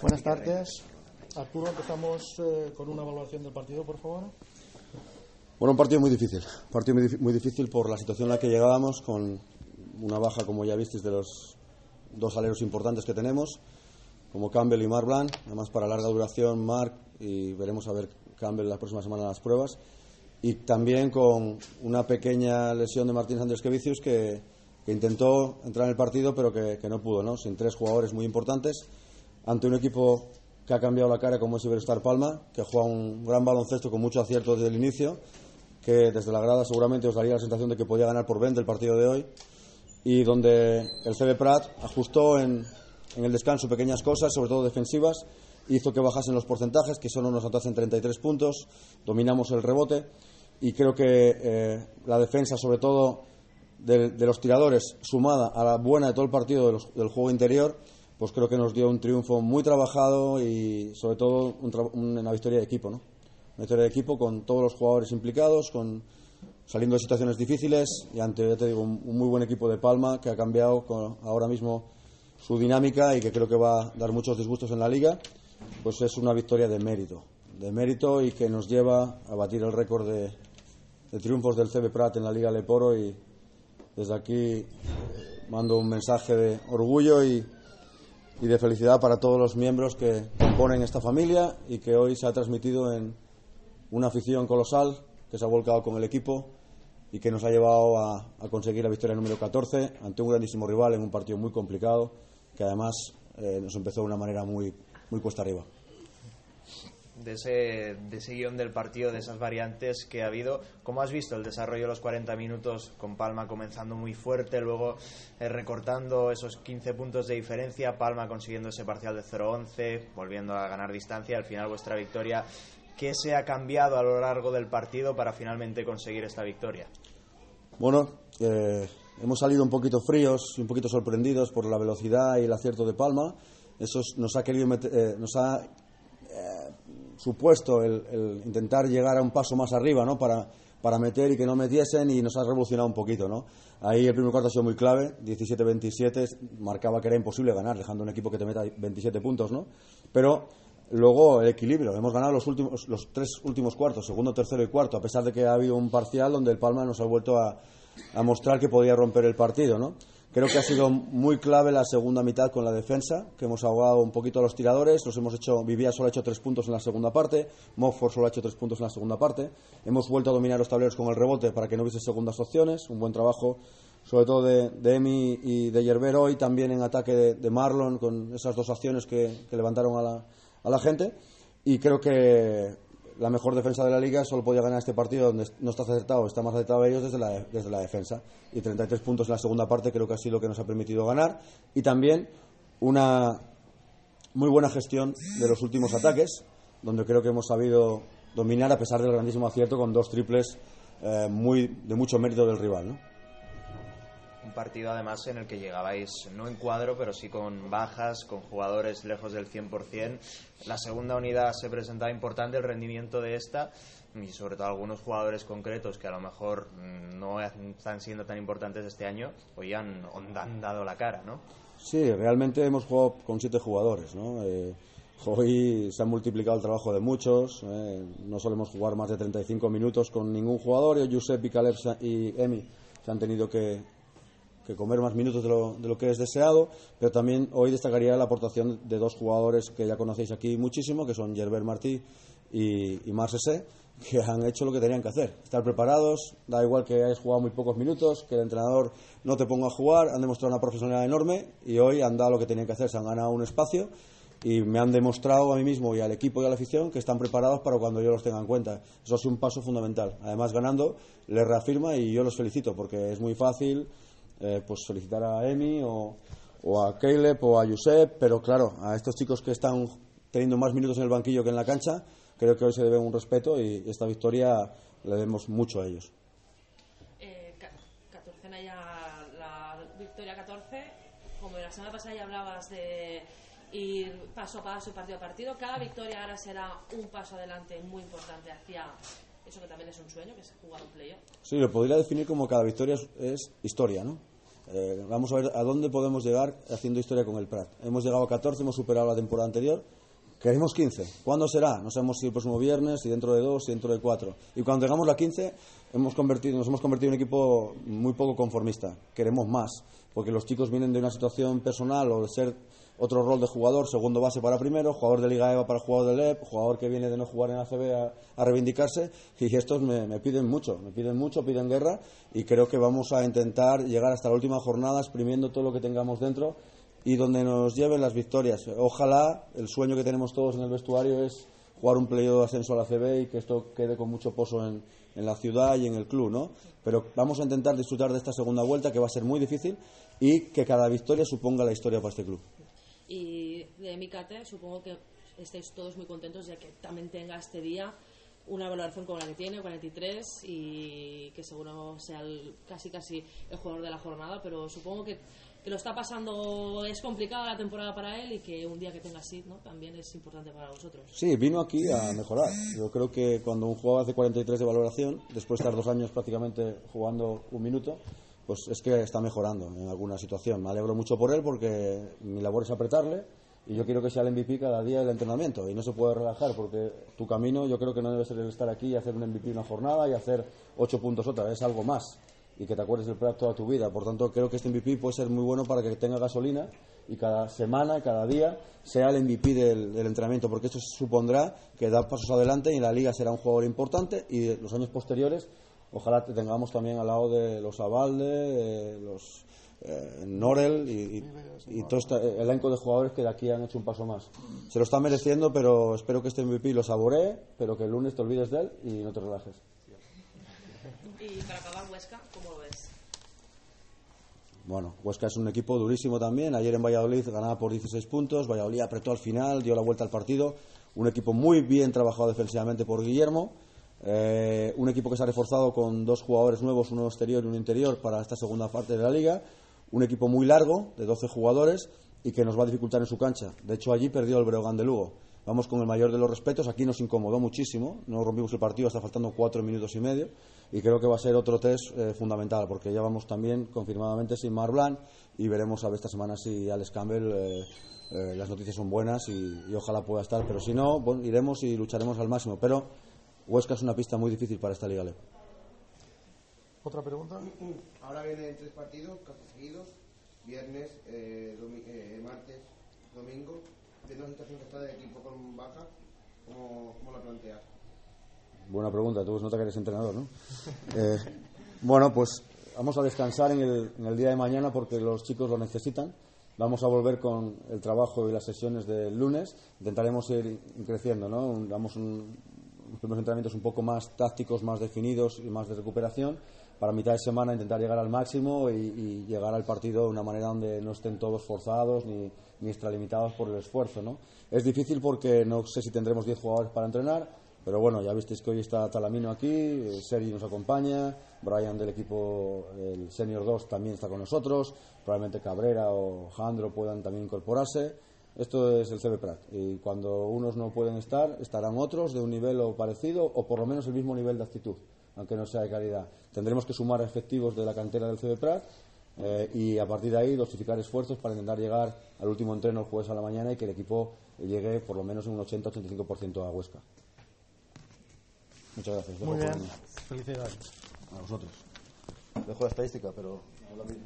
Buenas tardes. Arturo, empezamos con una evaluación del partido, por favor. Bueno, un partido muy difícil por la situación en la que llegábamos, con una baja, como ya visteis, de los dos aleros importantes que tenemos, como Campbell y Marc Blanc, además para larga duración Marc, y veremos a ver Campbell la próxima semana en las pruebas, y también con una pequeña lesión de Martín Andrés-Kevicius que intentó entrar en el partido pero que no pudo, ¿no? Sin tres jugadores muy importantes ante un equipo que ha cambiado la cara como es Iberostar Palma, que juega un gran baloncesto con mucho acierto desde el inicio, que desde la grada seguramente os daría la sensación de que podía ganar por 20 el partido de hoy, y donde el CB Prat ajustó en el descanso pequeñas cosas, sobre todo defensivas, hizo que bajasen los porcentajes, que solo nos anotasen 33 puntos, dominamos el rebote, y creo que la defensa, sobre todo de los tiradores, sumada a la buena de todo el partido del juego interior, pues creo que nos dio un triunfo muy trabajado y sobre todo una victoria de equipo, ¿no? Una victoria de equipo con todos los jugadores implicados, saliendo de situaciones difíciles y ante, ya te digo, un muy buen equipo de Palma que ha cambiado ahora mismo su dinámica y que creo que va a dar muchos disgustos en la liga. Pues es una victoria de mérito y que nos lleva a batir el récord de triunfos del CB Prat en la Liga Leporo, y desde aquí mando un mensaje de orgullo y de felicidad para todos los miembros que componen esta familia y que hoy se ha transmitido en una afición colosal que se ha volcado con el equipo y que nos ha llevado a conseguir la victoria número 14 ante un grandísimo rival en un partido muy complicado que además nos empezó de una manera muy cuesta arriba. De ese guión del partido, de esas variantes que ha habido, ¿cómo has visto el desarrollo de los 40 minutos con Palma comenzando muy fuerte, luego recortando esos 15 puntos de diferencia, Palma consiguiendo ese parcial de 0-11, volviendo a ganar distancia, al final vuestra victoria? ¿Qué se ha cambiado a lo largo del partido para finalmente conseguir esta victoria? Bueno, hemos salido un poquito fríos y un poquito sorprendidos por la velocidad y el acierto de Palma. Eso nos ha supuesto el intentar llegar a un paso más arriba, ¿no? Para meter y que no metiesen, y nos ha revolucionado un poquito, ¿no? Ahí el primer cuarto ha sido muy clave, 17-27, marcaba que era imposible ganar dejando un equipo que te meta 27 puntos, ¿no? Pero luego el equilibrio, hemos ganado los tres últimos cuartos, segundo, tercero y cuarto, a pesar de que ha habido un parcial donde el Palma nos ha vuelto a mostrar que podía romper el partido, ¿no? Creo que ha sido muy clave la segunda mitad con la defensa, que hemos ahogado un poquito a los tiradores. Vivía solo ha hecho 3 puntos en la segunda parte, Mockford solo ha hecho 3 puntos en la segunda parte. Hemos vuelto a dominar los tableros con el rebote para que no hubiese segundas opciones. Un buen trabajo, sobre todo de Emi y de Gerber hoy, también en ataque de Marlon, con esas dos acciones que levantaron a la gente. Y creo que la mejor defensa de la liga solo podía ganar este partido donde no está acertado, está más acertado ellos desde la defensa, y 33 puntos en la segunda parte creo que ha sido lo que nos ha permitido ganar, y también una muy buena gestión de los últimos ataques, donde creo que hemos sabido dominar a pesar del grandísimo acierto con 2 triples de mucho mérito del rival, ¿no? Un partido además en el que llegabais no en cuadro, pero sí con bajas, con jugadores lejos del 100%. La segunda unidad se presentaba importante, el rendimiento de esta, y sobre todo algunos jugadores concretos que a lo mejor no están siendo tan importantes este año, hoy han dado la cara, ¿no? Sí, realmente hemos jugado con 7 jugadores, ¿no? Hoy se ha multiplicado el trabajo de muchos, no solemos jugar más de 35 minutos con ningún jugador, y Josep y Caleb y Emi se han tenido que comer más minutos de lo que es deseado, pero también hoy destacaría la aportación de 2 jugadores que ya conocéis aquí muchísimo, que son Gerber Martí y Marc Sessé, que han hecho lo que tenían que hacer, estar preparados, da igual que hayas jugado muy pocos minutos, que el entrenador no te ponga a jugar, han demostrado una profesionalidad enorme y hoy han dado lo que tenían que hacer, se han ganado un espacio y me han demostrado a mí mismo y al equipo y a la afición que están preparados para cuando yo los tenga en cuenta. Eso ha sido un paso fundamental, además ganando les reafirma y yo los felicito porque es muy fácil pues felicitar a Emi o a Caleb o a Josep, pero claro, a estos chicos que están teniendo más minutos en el banquillo que en la cancha, creo que hoy se debe un respeto y esta victoria le debemos mucho a ellos. 14 ya la victoria 14, como la semana pasada ya hablabas de ir paso a paso y partido a partido, cada victoria ahora será un paso adelante muy importante hacia eso que también es un sueño, que es jugar un playoff. Sí, lo podría definir como cada victoria es historia, ¿no? vamos a ver a dónde podemos llegar haciendo historia con el Prat. Hemos llegado a 14, hemos superado la temporada anterior. Queremos 15. ¿Cuándo será? No sabemos si el próximo viernes, si dentro de 2, si dentro de 4. Y cuando llegamos a la 15, nos hemos convertido en un equipo muy poco conformista. Queremos más, porque los chicos vienen de una situación personal o de ser otro rol de jugador, segundo base para primero, jugador de Liga EVA para jugador de LEP, jugador que viene de no jugar en ACB a reivindicarse, y estos me piden mucho, piden guerra, y creo que vamos a intentar llegar hasta la última jornada exprimiendo todo lo que tengamos dentro y donde nos lleven las victorias. Ojalá, el sueño que tenemos todos en el vestuario es jugar un playoff de ascenso a la ACB y que esto quede con mucho pozo en la ciudad y en el club, ¿no? Pero vamos a intentar disfrutar de esta segunda vuelta, que va a ser muy difícil, y que cada victoria suponga la historia para este club. Y de mi cate, supongo que estáis todos muy contentos de que también tenga este día una valoración como la que tiene, 43, y que seguro sea casi el jugador de la jornada, pero supongo que lo está pasando, es complicada la temporada para él, y que un día que tenga así, ¿no?, también es importante para vosotros. Sí, vino aquí a mejorar. Yo creo que cuando un jugador hace 43 de valoración, después de estar 2 años prácticamente jugando 1 minuto, pues es que está mejorando en alguna situación. Me alegro mucho por él, porque mi labor es apretarle y yo quiero que sea el MVP cada día del entrenamiento, y no se puede relajar, porque tu camino yo creo que no debe ser el estar aquí y hacer un MVP una jornada y hacer 8 puntos otra, es algo más, y que te acuerdes del Prat toda tu vida. Por tanto, creo que este MVP puede ser muy bueno para que tenga gasolina y cada semana, cada día sea el MVP del entrenamiento, porque esto supondrá que da pasos adelante y en la liga será un jugador importante, y los años posteriores ojalá te tengamos también al lado de los Abalde, los Norel y todo este elenco de jugadores que de aquí han hecho un paso más. Se lo está mereciendo, pero espero que este MVP lo saboree, pero que el lunes te olvides de él y no te relajes. Y para acabar, Huesca, ¿cómo lo ves? Bueno, Huesca es un equipo durísimo también. Ayer en Valladolid ganaba por 16 puntos. Valladolid apretó al final, dio la vuelta al partido. Un equipo muy bien trabajado defensivamente por Guillermo. Un equipo que se ha reforzado con 2 jugadores nuevos, uno exterior y uno interior, para esta segunda parte de la liga. Un equipo muy largo, de 12 jugadores, y que nos va a dificultar en su cancha. De hecho, allí perdió el Breogán de Lugo. Vamos con el mayor de los respetos. Aquí nos incomodó muchísimo. No rompimos el partido, está faltando 4 minutos y medio. Y creo que va a ser otro test fundamental, porque ya vamos también confirmadamente sin Marc Blanc, y veremos a ver esta semana si Alex Campbell, las noticias son buenas y ojalá pueda estar. Pero si no, bueno, iremos y lucharemos al máximo. Pero Huesca es una pista muy difícil para esta Liga LEP. ¿Otra pregunta? Ahora vienen 3 partidos casi seguidos, viernes, martes, domingo. Teniendo la situación que está de equipo con baja, ¿cómo la planteas? Buena pregunta, tú nota que eres entrenador, ¿no? Bueno, pues vamos a descansar en el día de mañana, porque los chicos lo necesitan. Vamos a volver con el trabajo y las sesiones del lunes. Intentaremos ir creciendo, ¿no? Damos unos primeros entrenamientos un poco más tácticos, más definidos y más de recuperación, para mitad de semana intentar llegar al máximo y llegar al partido de una manera donde no estén todos forzados ni extralimitados por el esfuerzo, ¿no? Es difícil porque no sé si tendremos 10 jugadores para entrenar, pero bueno, ya visteis que hoy está Talamino aquí, Sergi nos acompaña, Brian del equipo, el Senior 2 también está con nosotros, probablemente Cabrera o Jandro puedan también incorporarse. Esto es el CB Prat, y cuando unos no pueden estar, estarán otros de un nivel o parecido, o por lo menos el mismo nivel de actitud, aunque no sea de calidad. Tendremos que sumar efectivos de la cantera del CB Prat y a partir de ahí dosificar esfuerzos para intentar llegar al último entreno el jueves a la mañana y que el equipo llegue por lo menos en un 80-85% a Huesca. Muchas gracias. Muy bien, felicidades. A vosotros. Dejo la estadística, pero...